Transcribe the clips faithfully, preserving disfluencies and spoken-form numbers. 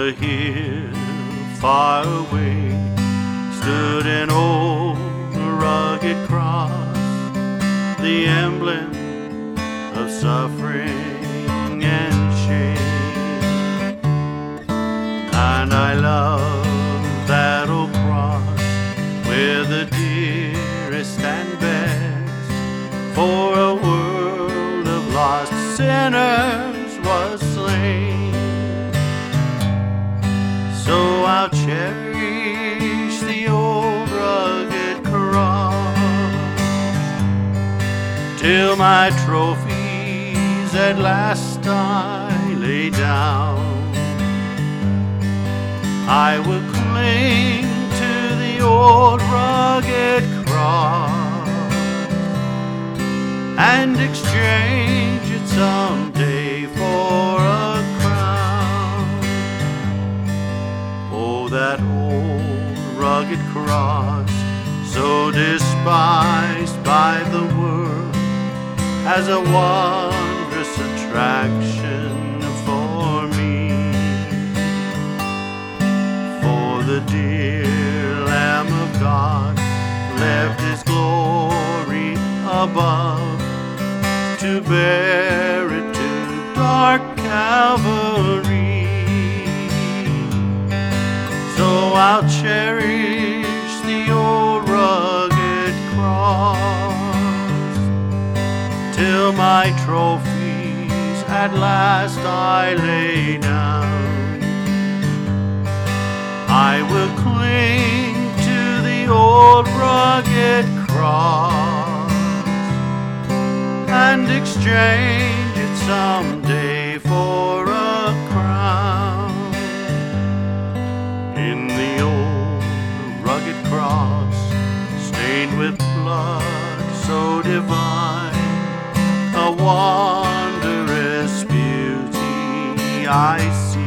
a hill far away stood an old rugged cross, the emblem of suffering and shame. And I love that old cross where the dearest and best for a world of lost sinners was slain. So I'll cherish the old rugged cross till my trophies at last I lay down. I will cling to the old rugged cross and exchange it someday for a crown. Oh, that old rugged cross, so despised by the world, has a wondrous attraction for me. For the dear Lamb of God left his glory above to bear it to dark Calvary. So I'll cherish the old rugged cross till my trophies at last I lay down. I will cling to the old rugged cross and exchange it someday for a crown. In the old rugged cross, stained with blood so divine, a wondrous beauty I see.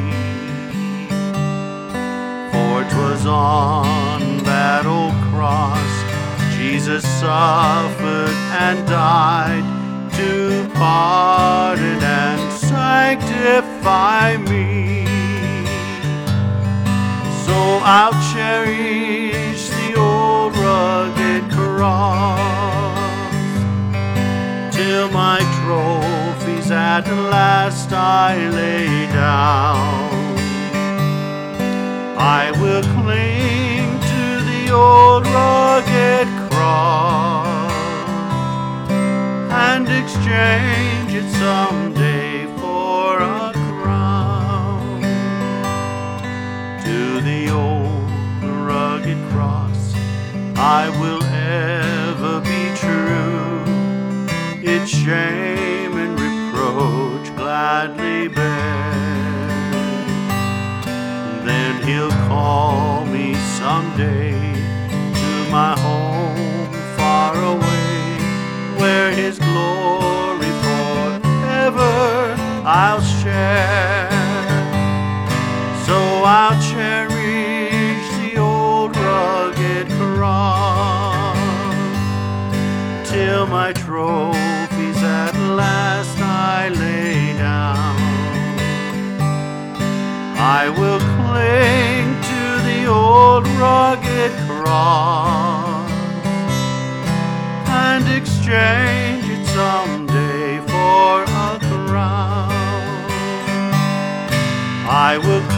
For 'twas on that old cross Jesus suffered and died to pardon and sanctify me. So I'll cherish the old rugged cross till my trophies at last I lay down. I will cling to the old rugged cross and exchange it someday for a crown. To the old rugged cross I will ever be true, its shame and reproach gladly bear. Then he'll call me someday to my home far away, where his glory forever I'll share. So I'll cherish the old rugged cross till my trophies at last I lay down. I will cling to the old rugged cross and exchange it someday for a crown. I will